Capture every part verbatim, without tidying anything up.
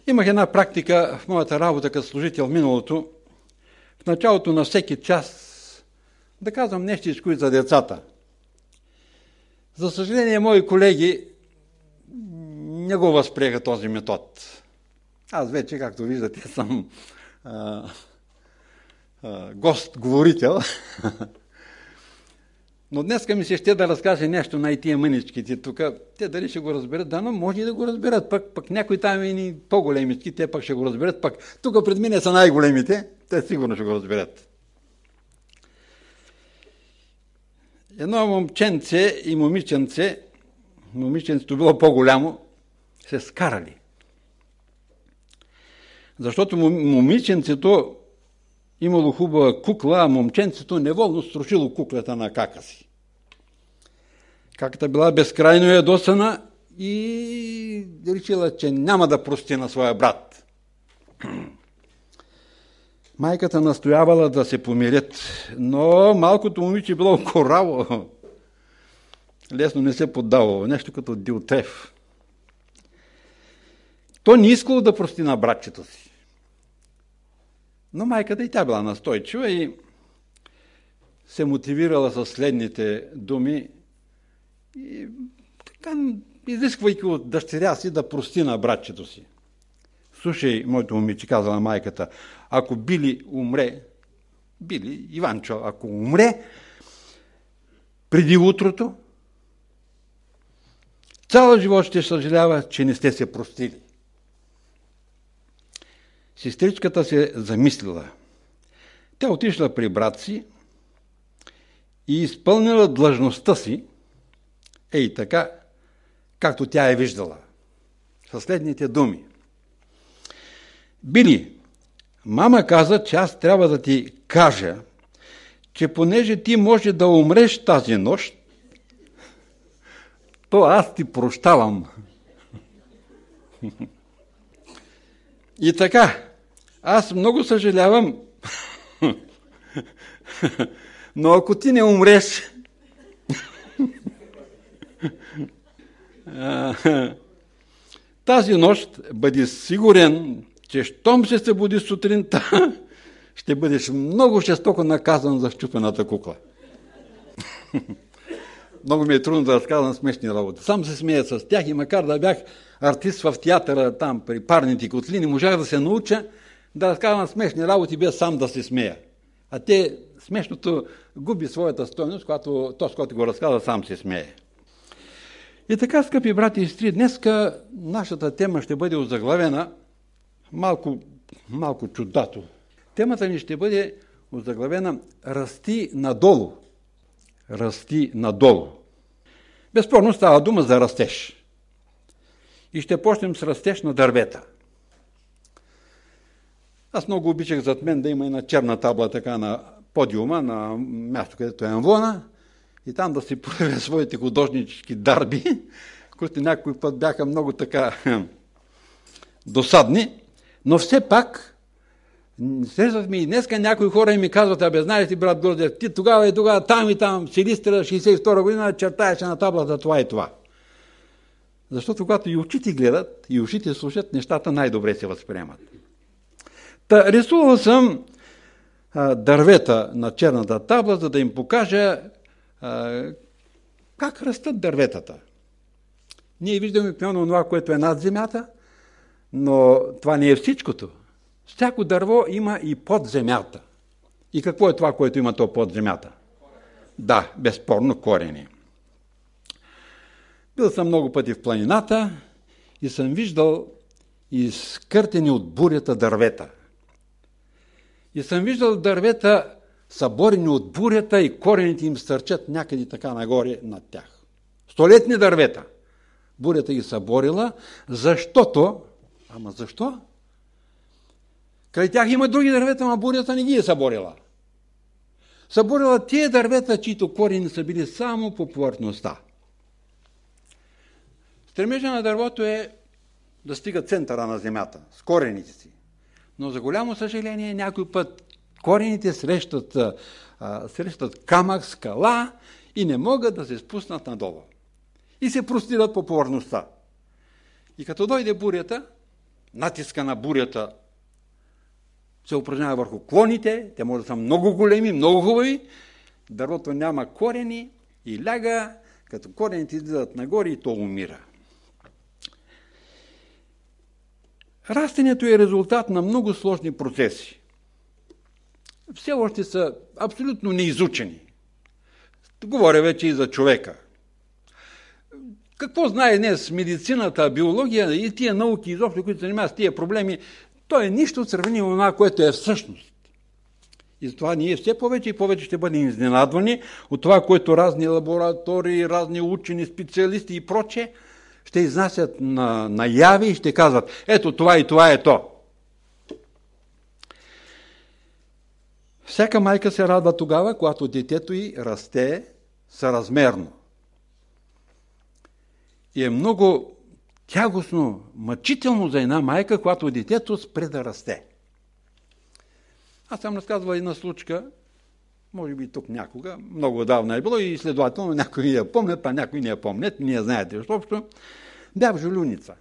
Имах една практика в моята работа като служител в миналото. В началото на всеки час да казвам нещичко и за децата. За съжаление, мои колеги не го възприеха този метод. Аз вече, както виждате, съм а, а, гост-говорител. Но днеска ми се ще да разкаже нещо на и тия мъничките тук. Те дали ще го разберат, да, но може и да го разберат. Пък, пък някои там и по-големички, те пък ще го разберат. Пък тук пред мене са най-големите, те сигурно ще го разберат. Едно момченце и момиченце, момиченцето било по-голямо, се скарали. Защото момиченцето имало хубава кукла, а момченцето неволно струшило куклата на кака си. Каката била безкрайно ядосана и решила, че няма да прости на своя брат. Майката настоявала да се помирят, но малкото момиче било кораво. Лесно не се поддавало, нещо като Дилтреф. То не искало да прости на братчето си. Но майката и тя била настойчива и се мотивирала със следните думи и така, изисквайки от дъщеря си да прости на братчето си. Слушай, моето момиче, казала майката, ако Били умре, Били, Иванчо, ако умре преди утрото, цял живот ще съжалява, че не сте се простили. Сестричката се замислила. Тя отишла при брат си и изпълнила длъжността си, ей така, както тя е виждала. Със следните думи. Били, мама каза, че аз трябва да ти кажа, че понеже ти може да умреш тази нощ, то аз ти прощавам. И така, аз много съжалявам, но ако ти не умреш, тази нощ бъди сигурен, че щом ще се буди сутринта, ще бъдеш много жестоко наказан за счупената кукла. Много ми е трудно да разказвам смешни работи. Сам се смея с тях и макар да бях артист в театъра, там при парните котли, не можах да се науча да разказвам смешни работи, без сам да се смея. А те, смешното губи своята стойност, когато този, който го разказва, сам се смее. И така, скъпи брати и сестри, днеска нашата тема ще бъде озаглавена малко, малко чудато. Темата ни ще бъде озаглавена "Расти надолу". Расти надолу. Безспорно става дума за растеж. И ще почнем с растеж на дървета. Аз много обичах зад мен да има една черна табла така на подиума, на място, където е амвона, и там да си проявя своите художнически дарби, които някой път бяха много така досадни, но все пак срещахме и днеска някои хора и ми казват: "Абе, знаеш ли, брат Грозев, ти тогава и тогава, там и там, Силистра, шейсет и втора година, чертаеше на таблата това и това." Защото когато и очите гледат, и ушите слушат, нещата най-добре се възприемат. Та, рисувал съм а, дървета на черната табла, за да им покажа а, как растат дърветата. Ние виждаме пълно това, което е над земята, но това не е всичкото. Всяко дърво има и под земята. И какво е това, което има то под земята? Да, безспорно корени. Бил съм много пъти в планината и съм виждал изкъртени от бурята дървета. И съм виждал дървета съборени от бурята и корените им стърчат някъде така нагоре над тях. Столетни дървета. Бурята ги съборила, защото... Ама защо? Край тях има други дървета, но бурята не ги е съборила. Съборила тия дървета, чието корени са били само по повърхността. Стремежа на дървото е да стига центъра на земята, с корените си. Но за голямо съжаление, някой път корените срещат, а, срещат камък, скала и не могат да се спуснат надолу. И се простират по повърхността. И като дойде бурята, натиска на бурята се упражнява върху клоните, те може да са много големи, много хубави, дървото няма корени и ляга, като корените излизат нагоре и то умира. Растението е резултат на много сложни процеси. Все още са абсолютно неизучени. Говоря вече и за човека. Какво знае днес медицината, биология и тия науки, изобщо, които се занимават с тия проблеми, то е нищо сравнимо на това, което е всъщност. И затова ние все повече и повече ще бъдем изненадвани от това, което разни лаборатории, разни учени, специалисти и прочее ще изнасят на, наяви и ще казват, ето това и това е то. Всяка майка се радва тогава, когато детето й расте съразмерно. И е много тягостно, мъчително за една майка, когато детето спре да расте. Аз съм разказвал една случка, може би тук някога, много давна е било и следователно някои я помнят, а някои не я помнят, не я знаете, защото бях в Жулюница.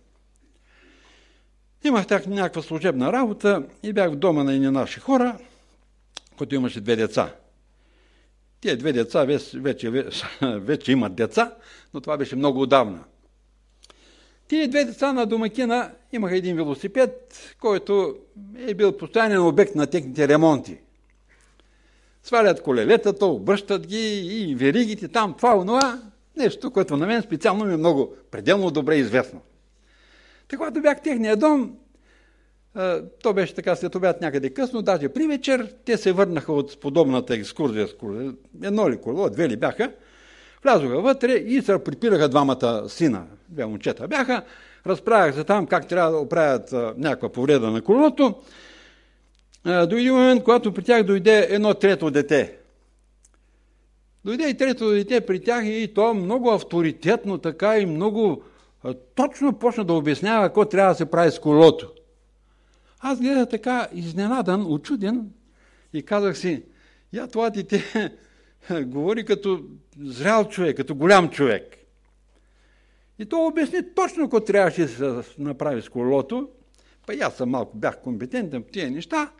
Имах так някаква служебна работа и бях в дома на едни наши хора, който имаше две деца. Тие две деца вече, вече, вече имат деца, но това беше много отдавна. Тие две деца на домакина имаха един велосипед, който е бил постоянен обект на техните ремонти. Свалят колелетата, обръщат ги и веригите там, това, онова, нещо, което на мен специално ми е много, пределно добре известно. Така, когато бях в техния дом, то беше така след обяд някъде късно, даже при вечер, те се върнаха от подобната екскурзия, едно ли колело, две ли бяха, влязоха вътре и се припираха двамата сина, две момчета бяха, разправяха се там как трябва да оправят някаква повреда на колелото. Дойде момент, когато при тях дойде едно трето дете. Дойде и трето дете при тях и то много авторитетно така и много точно почна да обяснява какво трябва да се прави с колелото. Аз гледах така изненадан, учуден и казах си, я това дете говори като зрял човек, като голям човек. И то обясни точно какво трябваше да се направи с колелото. Па и аз съм малко бях компетентен в тия неща.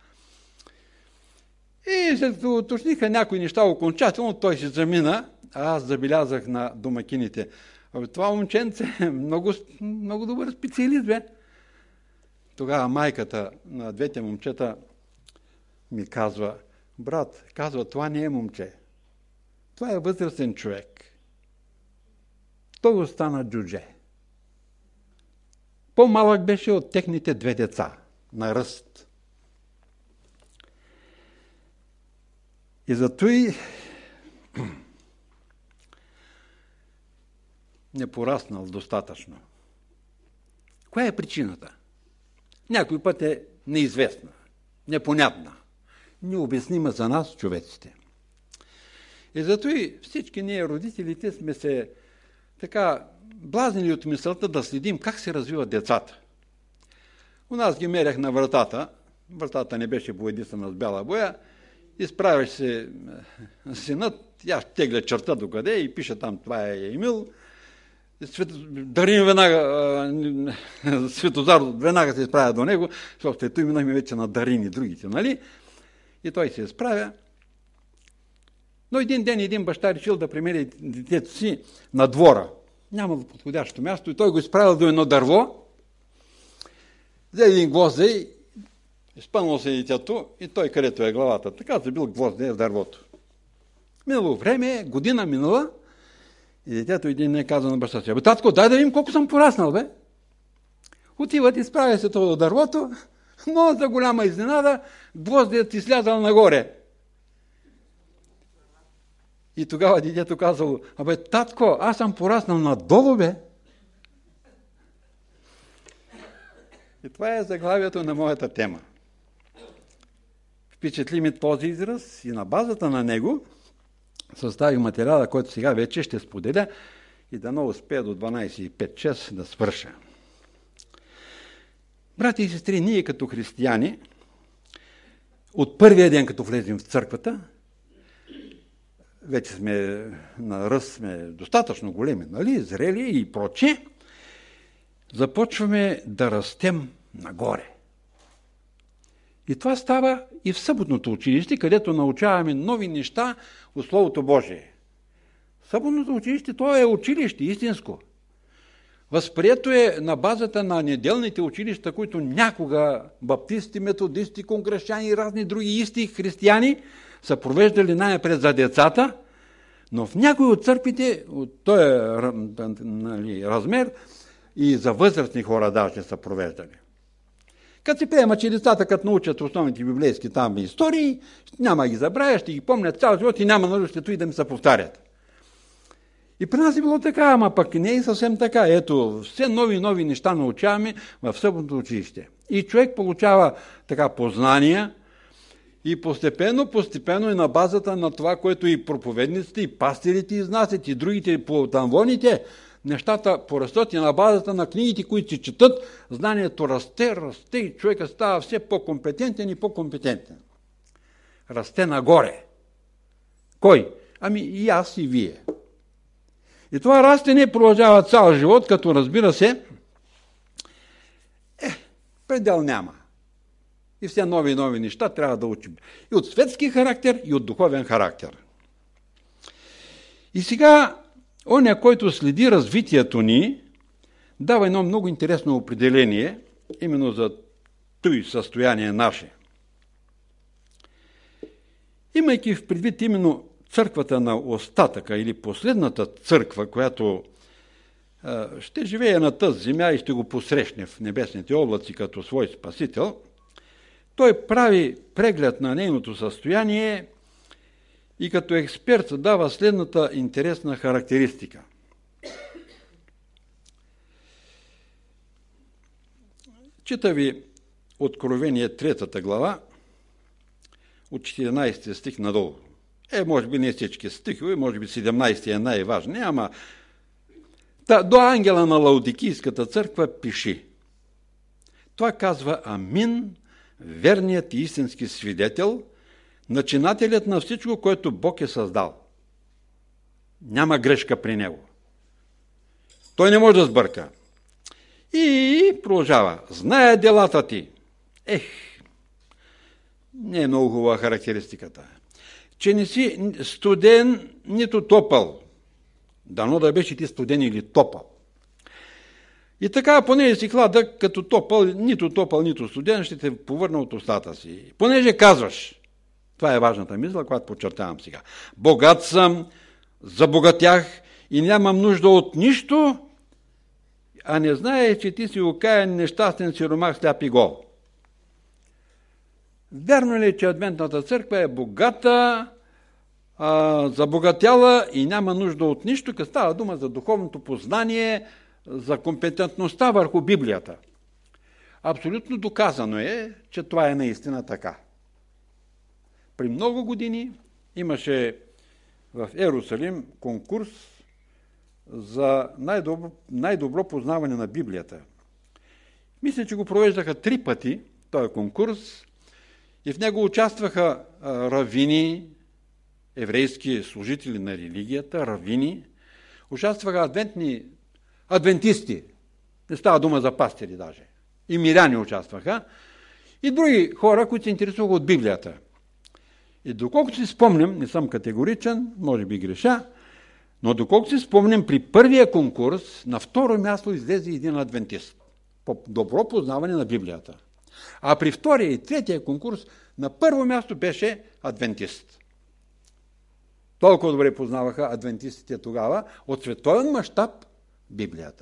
И след като уточниха някои неща окончателно, той се замина, а аз забелязах на домакините. А това момченце е много, много добър специалист, бе. Тогава майката на двете момчета ми казва, брат, казва, това не е момче. Това е възрастен човек. Той остана джудже. По-малък беше от техните две деца на ръст. И зато и не пораснал достатъчно. Коя е причината? Някой път е неизвестна, непонятна, необяснима за нас, човеците. И зато и всички ние, родителите, сме се така блазнили от мисълта да следим как се развиват децата. У нас ги мерях на вратата, вратата не беше боядисана с бяла боя, изправяш се синът, я тегля черта докъде и пише там, това е Емил. Дарин веднага, Светозар веднага се изправя до него, защото ето имаме вече на Дарин и другите, нали? И той се изправя. Но един ден един баща решил да премери детето си на двора. Нямало подходящо място и той го изправил до едно дърво, взе един гвоздей, изпънал се детето и той където е главата. Така забил гвоздея в дървото. Минало време, година минала и детето един не каза на баща си, бе, татко, дай да видим колко съм пораснал, бе. Отиват, изправя се това до дървото, но за голяма изненада гвоздеят излязал нагоре. И тогава детето казало, абе, татко, аз съм пораснал надолу, бе. И това е заглавието на моята тема. Впечатли ми този израз и на базата на него съставих материала, който сега вече ще споделя и да не успея до дванайсет и пет шест да свърша. Брати и сестри, ние като християни, от първия ден, като влезем в църквата, вече сме на ръст, сме достатъчно големи, нали, зрели и проче, започваме да растем нагоре. И това става и в съботното училище, където научаваме нови неща от Словото Божие. Съботното училище, то е училище, истинско. Възприето е на базата на неделните училища, които някога баптисти, методисти, конгрещани и разни други исти християни са провеждали най-напред за децата, но в някои от църквите от този нали, размер и за възрастни хора даже са провеждали. Като се приема, че децата, като научат основните библейски там истории, няма ги забравя, ще ги помнят цял живот и няма нужда и да ми се повтарят. И при нас е било така, ама пък не е съвсем така. Ето, все нови и нови неща научаваме в съботното училище. И човек получава така познания и постепенно, постепенно и на базата на това, което и проповедниците, и пастирите изнасят, и другите по тамвоните, нещата порастат и на базата на книгите, които се четат, знанието расте, расте и човека става все по-компетентен и по-компетентен. Расте нагоре. Кой? Ами и аз, и вие. И това растене продължава цял живот, като разбира се, е, предел няма. И все нови и нови неща трябва да учим. И от светски характер, и от духовен характер. И сега, оня, който следи развитието ни, дава едно много интересно определение, именно за това състояние наше. Имайки в предвид именно църквата на остатъка или последната църква, която а, ще живее на тази земя и ще го посрещне в небесните облаци като свой спасител, той прави преглед на нейното състояние и като експерт дава следната интересна характеристика. Чита ви Откровение третата глава от четиринайсети стих надолу. Е, може би не всички стихове, може би седемнайсети е най-важният, ама та, до ангела на Лаодикийската църква пиши. Това казва Амин, верният и истински свидетел, начинателят на всичко, което Бог е създал. Няма грешка при него. Той не може да сбърка. И продължава. Знае делата ти. Ех, не е много хубава характеристиката. Че не си студен, нито топъл. Дано да беше ти студен или топъл. И така, понеже си хладък, като топъл, нито топъл, нито студен, ще те повърна от устата си. Понеже казваш, това е важната мисла, която подчертавам сега. Богат съм, забогатях и нямам нужда от нищо, а не знаеш, че ти си окаян, нещастен сиромах, сляп и гол. Вярно ли е, че Адвентната църква е богата, а, забогатяла и няма нужда от нищо, като става дума за духовното познание, за компетентността върху Библията? Абсолютно доказано е, че това е наистина така. При много години имаше в Иерусалим конкурс за най-добро, най-добро познаване на Библията. Мисля, че го провеждаха три пъти, този конкурс, и в него участваха равини, еврейски служители на религията, равини, участваха адвентни, адвентисти, не става дума за пастири даже, и миряни участваха, и други хора, които се интересуваха от Библията. И доколкото си спомням, не съм категоричен, може би греша, но доколкото си спомням, при първия конкурс на второ място излезе един адвентист по добро познаване на Библията. А при втория и третия конкурс на първо място беше адвентист. Толкова добре познаваха адвентистите тогава от световен мащаб Библията.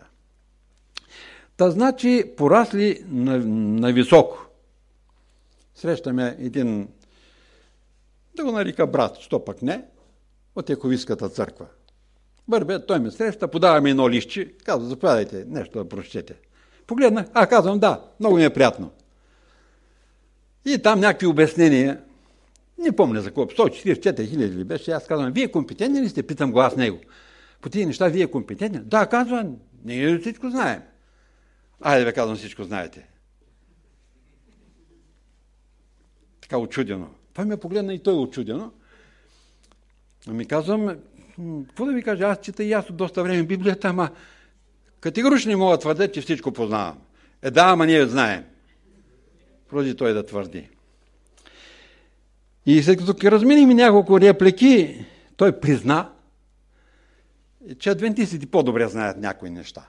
Та значи порасли на, на високо. Срещаме един, да го нарека брат, що пък не, от Яковиската църква. Бърбе, той ме среща, подаваме едно листче, казва, заповядайте нещо да прочете. Погледнах, а казвам, да, много ми е приятно. И там някакви обяснения, не помня за какво, сто четиридесет и четири хиляди ли беше, аз казвам, вие компетентни ли сте? Питам го аз него. По тия неща вие компетентни? Да, казвам, ние всичко знаем. Айде бе, казвам, всичко знаете. Така очудено. Той ме погледна и той е очудено. Ами казвам, какво да ви кажа, аз чета и аз от доста време Библията, ама категорично не мога да твърдя, че всичко познавам. Е да, ама ние знаем. Продължи той да твърди. И след като разминим няколко реплики, той призна, че адвентистите по-добре знаят някои неща.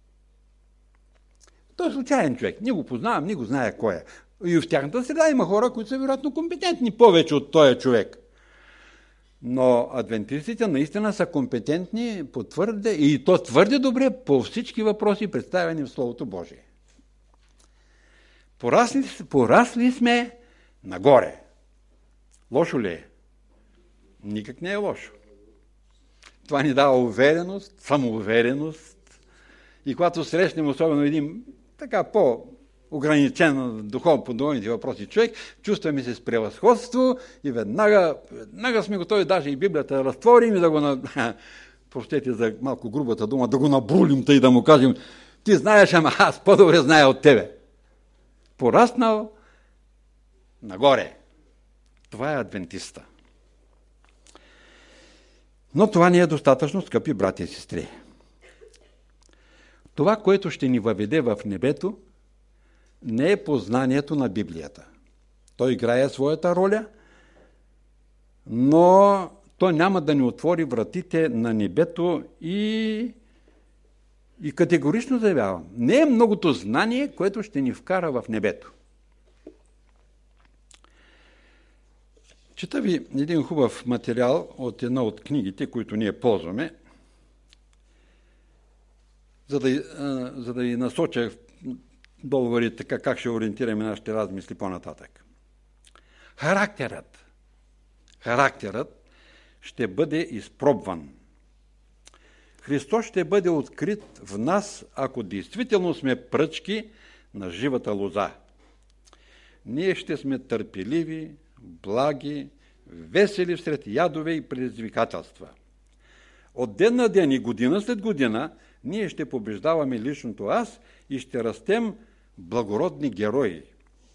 Той е случайен човек. Ни го познавам, ни го знае кой е. И в тяхната среда има хора, които са вероятно компетентни повече от този човек. Но адвентистите наистина са компетентни по твърде, и то твърде добре по всички въпроси, представени в Словото Божие. Порасли, порасли сме нагоре. Лошо ли е? Никак не е лошо. Това ни дава увереност, самоувереност. И когато срещнем особено един така по-ограничен духов по духовните въпроси човек, чувстваме се с превъзходство и веднага, веднага сме готови даже и Библията да разтворим и да го, на... простете за малко грубата дума, да го набрулим и да му кажем: ти знаеш, ама аз по-добре зная от тебе. Пораснал нагоре. Това е адвентиста. Но това не е достатъчно, скъпи братя и сестри. Това, което ще ни въведе в небето, не е познанието на Библията. Той играе своята роля, но той няма да ни отвори вратите на небето и, и категорично заявявам, не е многото знание, което ще ни вкара в небето. Чета ви един хубав материал от една от книгите, които ние ползваме, за да, за да ви насоча долу така как ще ориентираме нашите размисли по-нататък. Характерът. Характерът ще бъде изпробван. Христос ще бъде открит в нас, ако действително сме пръчки на живата лоза. Ние ще сме търпеливи, благи, весели всред ядове и предизвикателства. От ден на ден и година след година ние ще побеждаваме личното аз и ще растем благородни герои.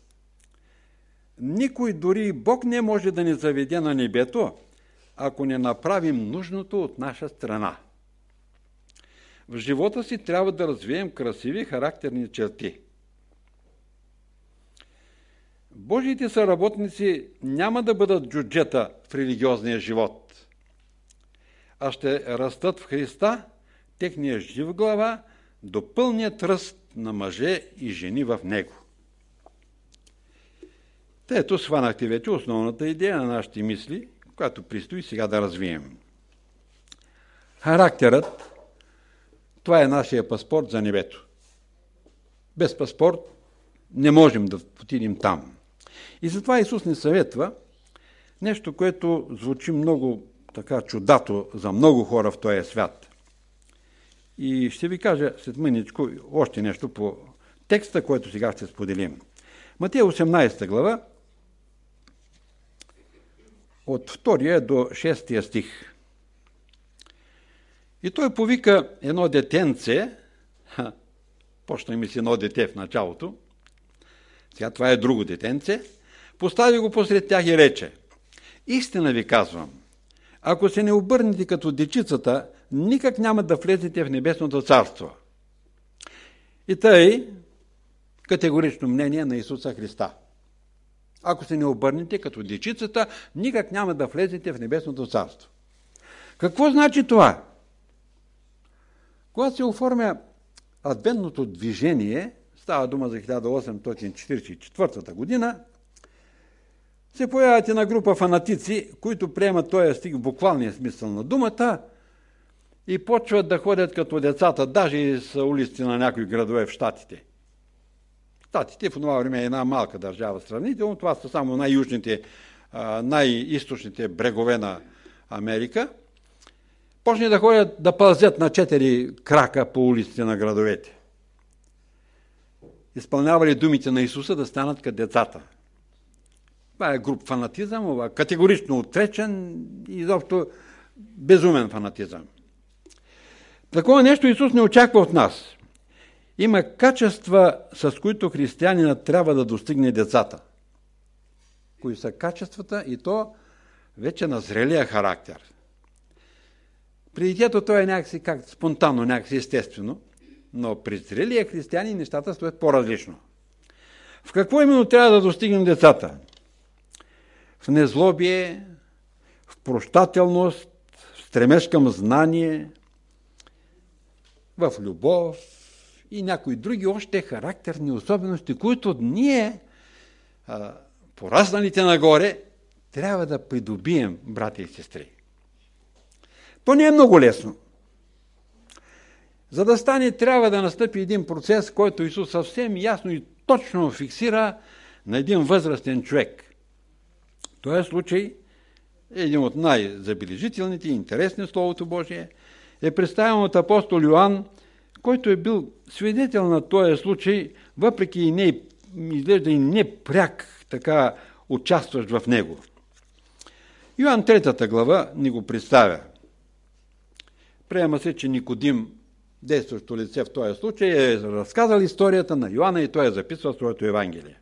Никой, дори и Бог, не може да ни заведе на небето, ако не направим нужното от наша страна. В живота си трябва да развием красиви характерни черти. Божиите съработници няма да бъдат джуджета в религиозния живот, а ще растат в Христа, техния жив глава, до пълният ръст на мъже и жени в Него. Ето сванахте вече основната идея на нашите мисли, която предстои сега да развием. Характерът, това е нашия паспорт за небето. Без паспорт не можем да отидем там. И затова Исус ни съветва нещо, което звучи много така чудато за много хора в този свят. И ще ви кажа след мъничко още нещо по текста, който сега ще споделим. Матея осемнадесета глава, от втория до шестия стих. И той повика едно детенце, ха, почна ми си едно дете в началото, сега това е друго детенце, постави го посред тях и рече: истина ви казвам, ако се не обърнете като дечицата, никак няма да влезете в небесното царство. И тъй категорично мнение на Исуса Христа. Ако се не обърнете като дечицата, никак няма да влезете в небесното царство. Какво значи това? Когато се оформя адвентното движение, става дума за хиляда осемстотин четиридесет и четвърта година, се появят една група фанатици, които приемат този стих в буквалния смисъл на думата и почват да ходят като децата, даже и с улиците на някои градове в Щатите. Щатите в това време е една малка държава сравнително, това са само най-южните, най-източните брегове на Америка. Почне да ходят да пълзят на четири крака по улиците на градовете. Изпълнявали думите на Исуса да станат като децата. Това е груб фанатизъм, категорично отречен и изобщо безумен фанатизъм. Такова нещо Исус не очаква от нас. Има качества, с които християнинът трябва да достигне децата. Кои са качествата? И то вече на зрелия характер. При детето то е някакси как, спонтанно, някакси естествено, но при зрелия християнин нещата стоят по-различно. В какво именно трябва да достигнем децата? В незлобие, в прощателност, в стремеж към знание, в любов и някои други още характерни особености, които ние, а, порасналите нагоре, трябва да придобием, брати и сестри. То не е много лесно. За да стане, трябва да настъпи един процес, който Исус съвсем ясно и точно фиксира на един възрастен човек. В този случай един от най-забележителните и интересни в Словото Божие е представен от апостол Йоан, който е бил свидетел на този случай, въпреки и не изглежда и не пряк така участващ в него. Йоан третата глава ни го представя. Приема се, че Никодим, действащо лице в този случай, е разказал историята на Йоанна и той е записал своето Евангелие.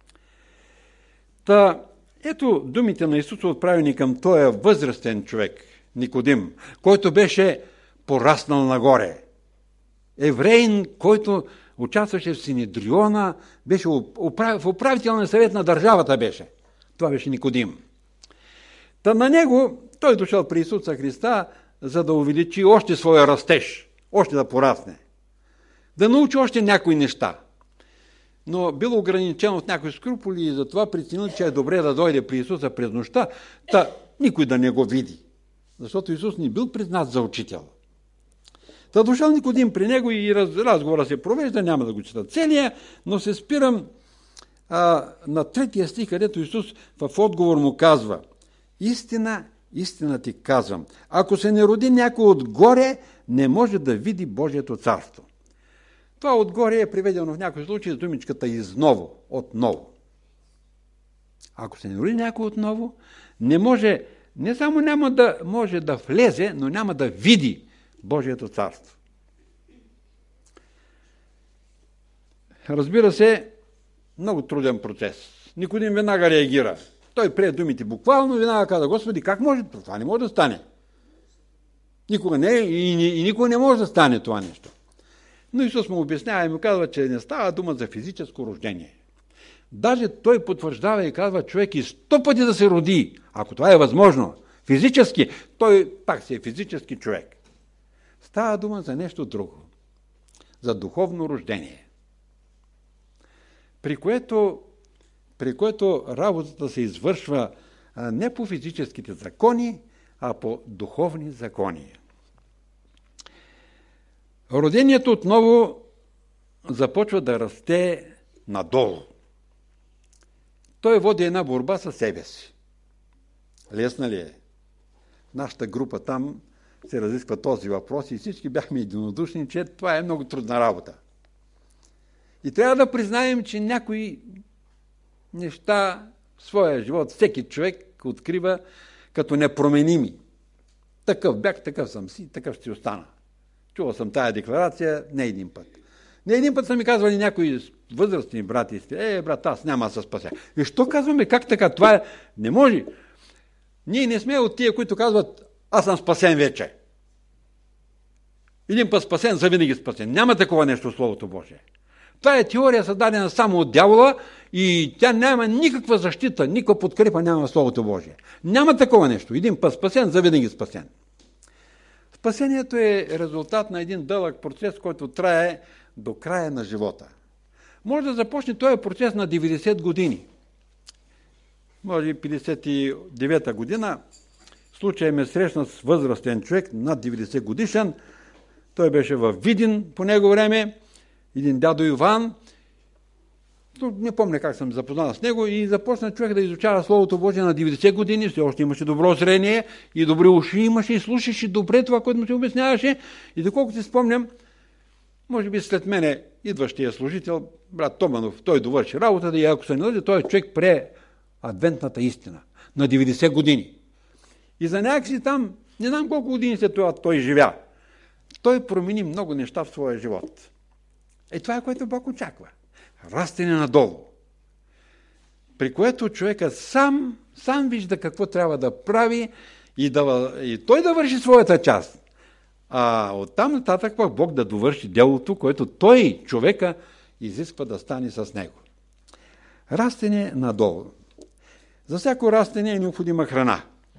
Та, ето думите на Исус, отправени към този възрастен човек, Никодим, който беше пораснал нагоре. Евреин, който участваше в Синедриона, беше в управителния съвет на държавата беше. Това беше Никодим. Та на него той дошъл при Исуса Христа, за да увеличи още своя растеж, още да порасне. Да научи още някои неща. Но бил ограничен от някои скруполи и затова преценил, че е добре да дойде при Исуса през нощта, та никой да не го види. Защото Исус не бил признат за учител. Та дошъл Никодим при него и раз, разговора се провежда, няма да го чета целия, но се спирам а, на третия стих, където Исус в отговор му казва: истина, истина ти казвам, ако се не роди някой отгоре, не може да види Божието царство. Това отгоре е приведено в някои случаи с думичката изново, отново. Ако се не роди някой отново, не може, не само няма да може да влезе, но няма да види Божието царство. Разбира се, много труден процес. Никодим веднага реагира. Той прие думите буквално и веднага каза: Господи, как може? Това не може да стане. Никога не и, и, и никога не може да стане това нещо. Но Исус му обяснява и му казва, че не става дума за физическо рождение. Даже той потвърждава и казва, човек и сто пъти да се роди, ако това е възможно, физически, той пак си е физически човек. Става дума за нещо друго. За духовно рождение. При което, при което работата се извършва не по физическите закони, а по духовни закони. Родението отново започва да расте надолу. Той води една борба със себе си. Лесна ли е? Нашата група там се разисква този въпрос и всички бяхме единодушни, че това е много трудна работа. И трябва да признаем, че някои неща в своя живот всеки човек открива като непроменими. Такъв бях, такъв съм си, такъв ще остана. Чувал съм тая декларация не един път. Не един път са ми казвали някои възрастни брати, е, брат, аз няма да се спася. И що казваме, как така? Това е... не може. Ние не сме от тия, които казват, аз съм спасен вече. Един път спасен, завинаги спасен. Няма такова нещо в Словото Божие. Това е теория, създадена само от дявола и тя няма никаква защита, никаква подкрепа няма в Словото Божие. Няма такова нещо. Един път спасен, завинаги спасен. Спасението е резултат на един дълъг процес, който трае до края на живота. Може да започне този процес на деветдесет години. Може и петдесет и девета година. В случая ме срещна с възрастен човек, над деветдесет годишен. Той беше във Видин по него време. Един дядо Иван. Не помня как съм запознал с него и започна човек да изучава Словото Божие на деветдесет години. Все още имаше добро зрение и добри уши имаше и слушаше добре това, което му се обясняваше. И доколкото си спомням, може би след мене идващия служител, брат Томанов, той довърши работата и ако се не лъжа, той човек прие адвентната истина на деветдесет години. И за някакси там, не знам колко години след това той живя. Той промени много неща в своя живот. Е това е, което Бог очаква. Растене надолу. При което човекът сам, сам вижда какво трябва да прави и, да, и той да върши своята част. А оттам нататък пък Бог да довърши делото, което той, човека, изисква да стане с него. Растене надолу. За всяко растене е необходима храна.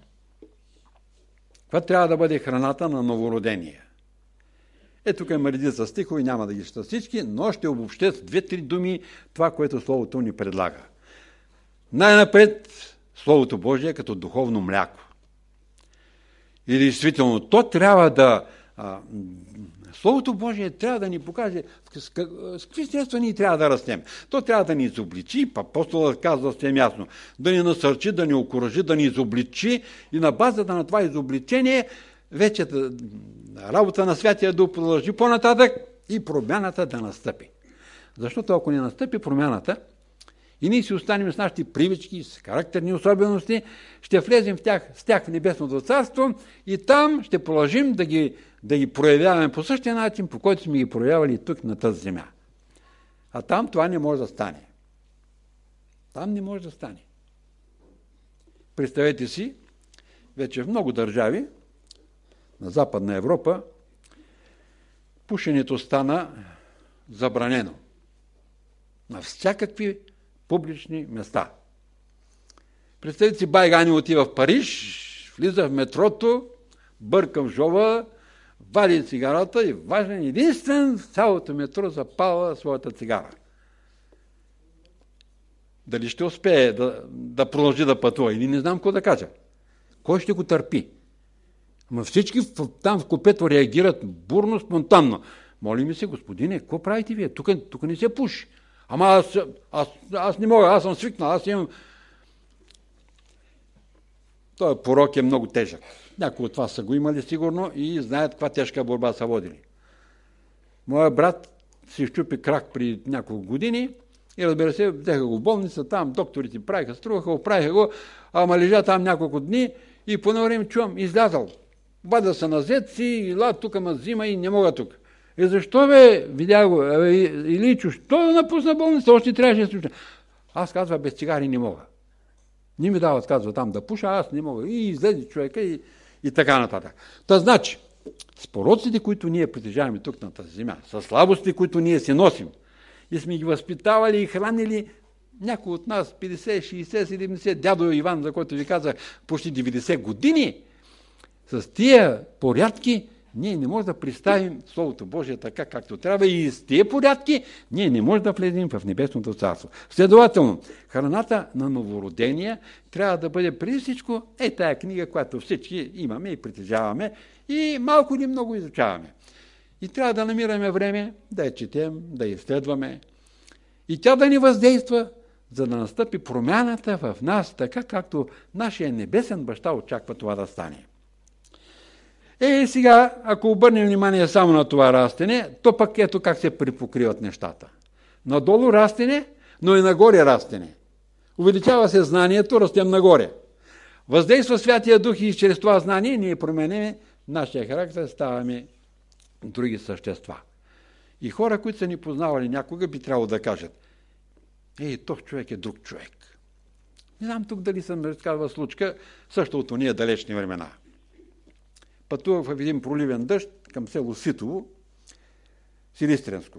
Това трябва да бъде храната на новородения. Ето тук има редица стихове, няма да ги чета всички, но ще обобщя с две-три думи това, което Словото ни предлага. Най-напред Словото Божие като духовно мляко. И действително, то трябва да... А, Словото Божие трябва да ни покаже с какви средства ние трябва да растем. То трябва да ни изобличи, апостолът казва съвсем ясно, да ни насърчи, да ни окуражи, да ни изобличи и на базата на това изобличение вече работа на Святия Дух продължи по-нататък и промяната да настъпи. Защото ако не настъпи промяната и ние си останем с нашите привички, с характерни особености, ще влезем в тях, с тях в Небесното царство и там ще продължим да ги, да ги проявяваме по същия начин, по който сме ги проявявали тук на тази земя. А там това не може да стане. Там не може да стане. Представете си, вече в много държави на Западна Европа пушенето стана забранено на всякакви публични места. Представете си, Байгани отива в Париж, влиза в метрото, бърка в жоба, вади цигарата и важен единствен в цялото метро запала своята цигара. Дали ще успее да, да продължи да пътува или не знам какво да кажа. Кой ще го търпи? Ама всички там в купето реагират бурно, спонтанно. Моли ми се, господине, какво правите вие? Тук, тук не се пуши. Ама аз, аз, аз не мога, аз съм свикнал, аз имам... Той порок е много тежък. Някои от вас са го имали сигурно и знаят каква тежка борба са водили. Моя брат си щупи крак при няколко години и разбира се, взеха го в болница, там докторите правиха, струваха го, правиха го, ама лежа там няколко дни и по едно време чувам, излязал. Бада се на зет си, ила тук ма взима и не мога тук. И защо бе, видя го, Иличо, що напусна болница, още трябваше да слуша. Аз казва, без цигари не мога. Не ми дават, казва там да пуша, аз не мога. И излезе човека и, и така нататък. Та значи, с пороците, които ние притежаваме тук на тази земя, с слабостите, които ние си носим, и сме ги възпитавали и хранили, някой от нас петдесет, шейсет, седемдесет, дядо Иван, за който ви казах, почти деветдесет години, с тия порядки ние не можем да представим Словото Божие така, както трябва и с тия порядки ние не можем да влезем в Небесното царство. Следователно, храната на новородения трябва да бъде преди всичко е тая книга, която всички имаме и притежаваме и малко или много изучаваме. И трябва да намираме време да я четем, да я изследваме и тя да ни въздейства, за да настъпи промяната в нас, така както нашия небесен баща очаква това да стане. Е, сега, ако обърнем внимание само на това растене, то пък ето как се припокриват нещата. Надолу растене, но и нагоре растене. Увеличава се знанието, растем нагоре. Въздейства Святия Дух и чрез това знание ние променяме нашия характер, ставаме други същества. И хора, които са ни познавали някога, би трябвало да кажат: ей, този човек е друг човек. Не знам тук дали съм разказвал случка, също от ония далечни времена. Пътувах в един проливен дъжд към село Ситово, Силистренско.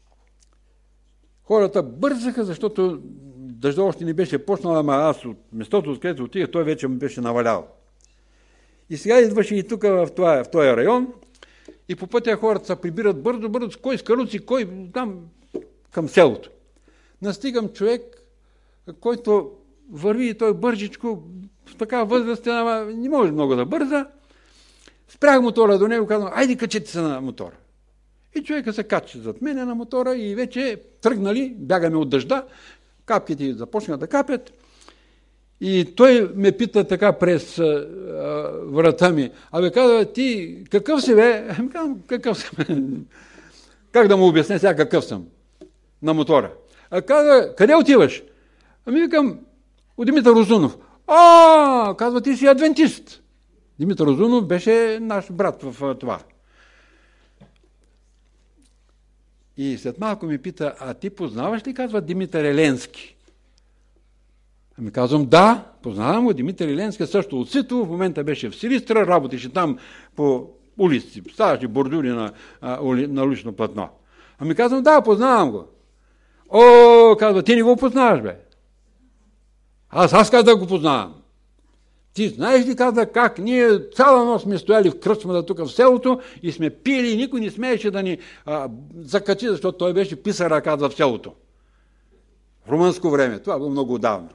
Хората бързаха, защото дъжда още не беше почнал, ама аз от местото, откъдето отих, той вече ми беше навалял. И сега идваше и тук в този, в този район и по пътя хората се прибират бързо-бързо, кой с каруци, кой там към селото. Настигам човек, който върви и той бързичко, в такава възрастен, ама не може много да бърза. Спрях мотора до него, казвам: айде качете се на мотора. И човека се качи зад мене на мотора и вече тръгнали, бягаме от дъжда, капките започнаха да капят. И той ме пита така през а, врата ми: абе, казва, ти какъв си, бе? Ами казвам: какъв съм? Как да му обясня сега какъв съм на мотора? А казва: къде отиваш? Ами викам: у Димитър Узунов. А, казва, ти си адвентист. Димитър Узунов беше наш брат в това. И след малко ми пита: а ти познаваш ли, казва, Димитър Еленски? Ами казвам: да, познавам го. Димитър Еленски също от Ситово, в момента беше в Силистра, работеше там по улици, ставаше бордюри на, на улично платно. Ами казвам: да, познавам го. О, казва, ти не го познаваш, бе. Аз, аз каза да го познавам. Ти знаеш ли, каза, как ние цяла нощ сме стояли в кръчмата тук в селото и сме пили и никой не смееше да ни а, закачи, защото той беше писара, каза, в селото. В румънско време. Това било много отдавна.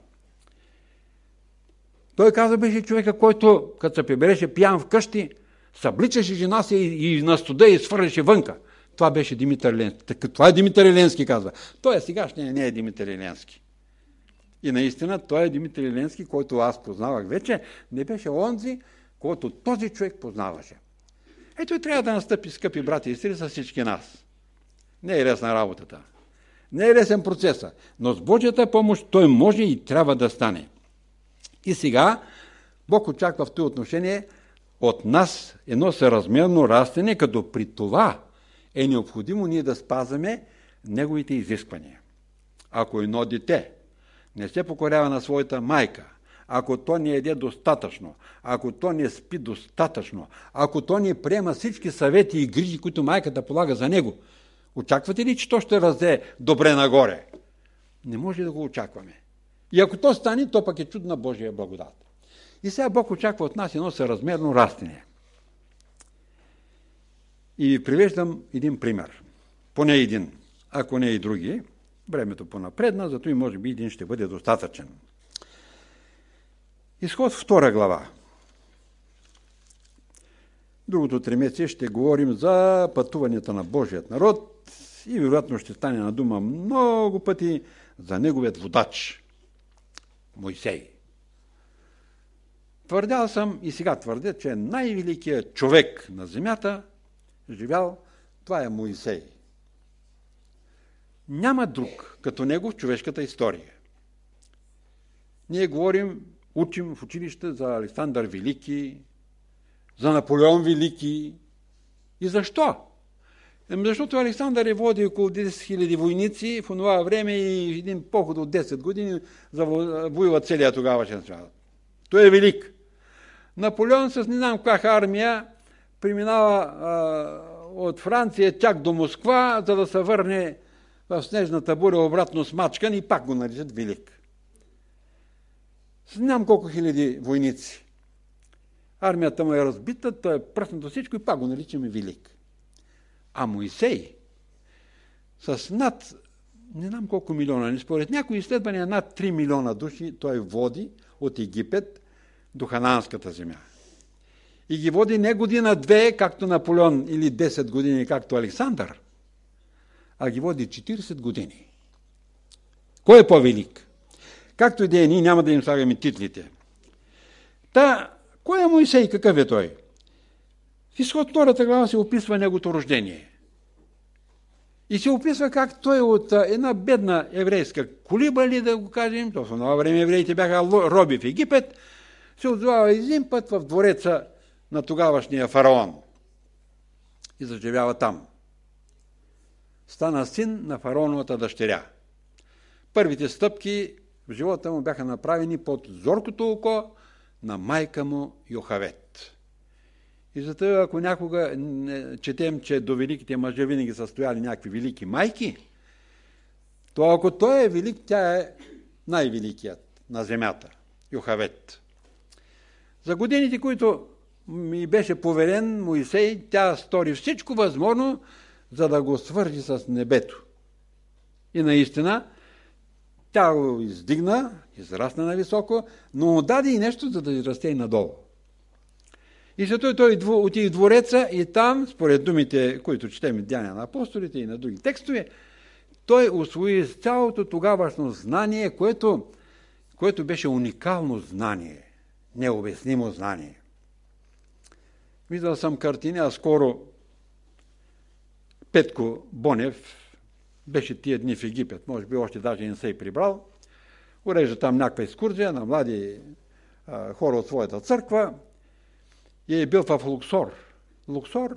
Той каза, беше човека, който, като се прибереше пиян вкъщи, събличаше жена си и, и на студа и свърляше вънка. Това беше Димитър Еленски. Това е Димитър Еленски, казва. Той е сегашния, не е Димитър Еленски. И наистина той е Димитър Еленски, който аз познавах вече, не беше онзи, който този човек познаваше. Ето и трябва да настъпи, скъпи брати и сестри, с всички нас. Не е лесна работата. Не е лесен процеса, но с Божията помощ той може и трябва да стане. И сега Бог очаква в това отношение от нас едно съразмерно растене, като при това е необходимо ние да спазваме неговите изисквания. Ако едно дете не се покорява на своята майка, ако то не еде достатъчно, ако то не спи достатъчно, ако то не приема всички съвети и грижи, които майката полага за него, очаквате ли, че то ще разде добре нагоре? Не може да го очакваме. И ако то стане, то пък е чудна Божия благодат. И сега Бог очаква от нас едно съразмерно растение. И ви привеждам един пример. Поне един, ако не и други. Времето понапредна, зато и може би един ще бъде достатъчен. Изход втора глава. Другото тримесечие ще говорим за пътуванията на Божият народ и вероятно ще стане на дума много пъти за неговият водач Мойсей. Твърдял съм и сега твърдя, че най-великият човек на земята живял, това е Мойсей. Няма друг като него в човешката история. Ние говорим, учим в училище за Александър Велики, за Наполеон Велики. И защо? Защото Александър е води около десет хиляди войници, в това време и един поход от десет години завоюва целия тогавашен свят. Той е велик. Наполеон с не знам каква армия преминава а, от Франция чак до Москва, за да се върне в снежната буря обратно смачкан и пак го наричат велик. Не знам колко хиляди войници. Армията му е разбита, той е пръснато всичко и пак го наричаме велик. А Мойсей с над, не знам колко милиона, не според някои изследвания, над три милиона души той води от Египет до Хананската земя. И ги води не година-две, както Наполеон, или десет години, както Александър, а ги води четиридесет години. Кой е по-велик? Както и да е, ние няма да им слагаме титлите. Та, кой е Мойсей? Какъв е той? В Изход втората глава се описва неговото рождение. И се описва как той от една бедна еврейска колиба, ли да го кажем, то в това време евреите бяха роби в Египет, се отзовава един път в двореца на тогавашния фараон и заживява там. Стана син на фараоновата дъщеря. Първите стъпки в живота му бяха направени под зоркото око на майка му Йохавет. И затова, ако някога четем, че до великите мъже винаги са стояли някакви велики майки, то ако той е велик, тя е най-великият на земята, Йохавет. За годините, които ми беше поверен Мойсей, тя стори всичко възможно, за да го свържи с небето. И наистина, тя го издигна, израсна на високо, но му даде и нещо, за да израсте и надолу. И зато той отиде в двореца и там, според думите, които четем Деяния на апостолите и на други текстове, той усвои цялото тогавашно знание, което, което беше уникално знание, необяснимо знание. Виждал съм картини, а скоро Петко Бонев беше тия дни в Египет, може би още даже не се е прибрал, урежда там някаква екскурзия на млади а, хора от своята църква и е бил в Луксор. Луксор,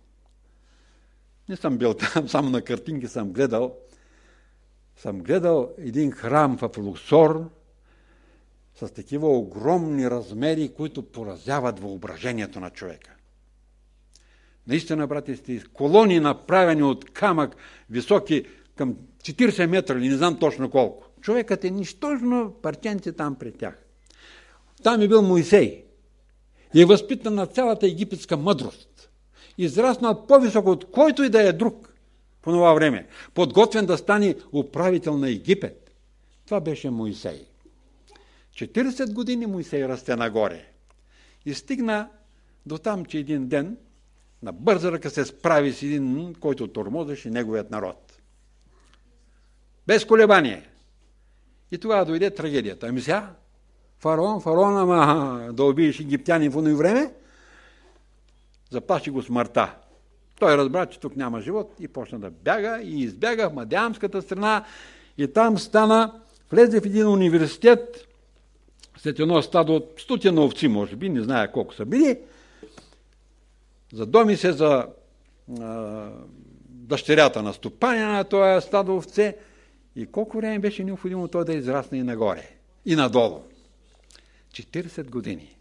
не съм бил там, само на картинки съм гледал, съм гледал един храм в Луксор с такива огромни размери, които поразяват въображението на човека. Наистина, брати, сте колони направени от камък, високи към четиридесет метра, или не знам точно колко. човекът е нищожно парченце там пред тях. Там е бил Моисей и е възпитан на цялата египетска мъдрост. Израснал по-високо от който и да е друг по това време. Подготвен да стане управител на Египет. Това беше Моисей. четиридесет години Моисей расте нагоре. И стигна до там, че един ден на бърза ръка се справи с един, който тормозеше неговият народ. Без колебание. И тогава дойде трагедията. Ами сега, фараон, фараон, ама да убиеш египтяни в оно време, заплаши го смъртта. Той разбра, че тук няма живот и почна да бяга и избяга в Мадиамската страна и там стана, влезе в един университет, след едно стадо от стотина овци, може би, не зная колко са били, задоми се за а, дъщерята на стопаня на този стадо овце и колко време беше необходимо той да израсне и нагоре, и надолу. четиридесет години.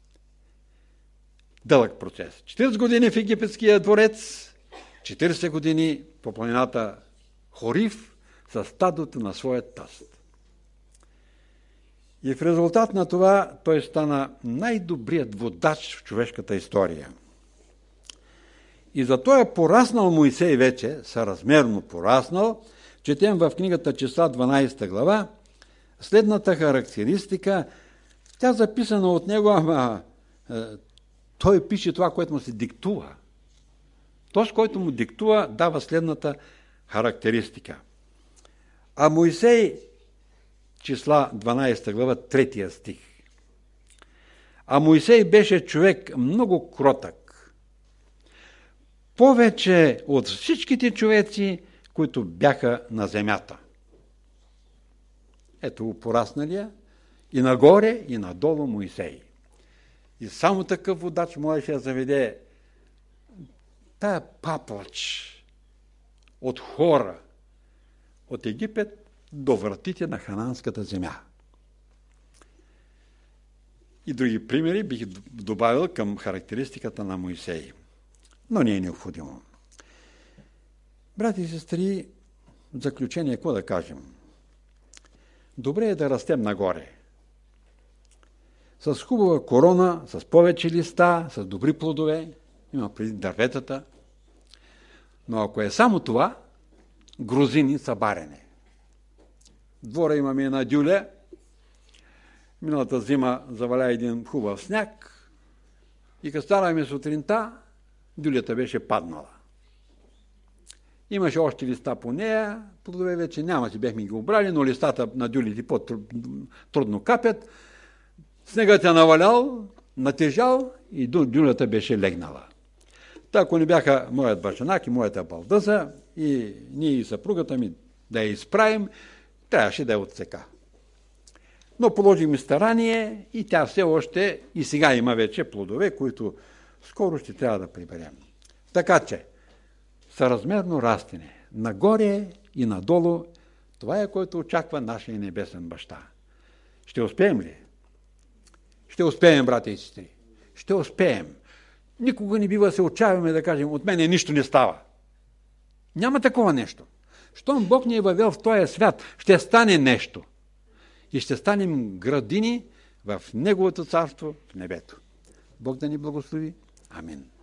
Дълъг процес. четиридесет години в египетския дворец, четиридесет години по планината Хорив със стадото на своя тъст. И в резултат на това той стана най-добрият водач в човешката история. И зато е пораснал Моисей вече, съразмерно пораснал, четем в книгата Числа дванадесета глава, следната характеристика, тя записана от него, ама е, той пише това, което му се диктува. Този, който му диктува, дава следната характеристика. А Моисей, Числа дванадесета глава, третия стих. А Моисей беше човек много кротък. Повече от всичките човеци, които бяха на земята. Ето го порасналия и нагоре, и надолу Моисей. И само такъв водач можеше да заведе тая паплач от хора от Египет до вратите на хананската земя. И други примери бих добавил към характеристиката на Моисей. Но не е необходимо. Брати и сестри, в заключение, какво да кажем? Добре е да растем нагоре. С хубава корона, с повече листа, с добри плодове, има преди дърветата. Но ако е само това, грозини са барене. В двора имаме една дюля, миналата зима заваля един хубав сняг и като станахме сутринта, дюлята беше паднала. Имаше още листа по нея, плодове вече няма, си бяхме ги обрали, но листата на дюлите по-трудно капят. Снегът е навалял, натежал и дюлята беше легнала. Та, ако не бяха моят башанак и моята балдъза и ние и съпругата ми да я изправим, трябваше да я отсека. Но положихме старание и тя все още и сега има вече плодове, които скоро ще трябва да приберем. Така че, съразмерно растене, нагоре и надолу, това е, което очаква нашия небесен баща. Ще успеем ли? Ще успеем, брати и сестри. Ще успеем. Никога не бива да се отчаяваме да кажем, от мене нищо не става. Няма такова нещо. Щом Бог ни е въвел в този свят, ще стане нещо. И ще станем градини в Неговото царство в небето. Бог да ни благослови. Амин.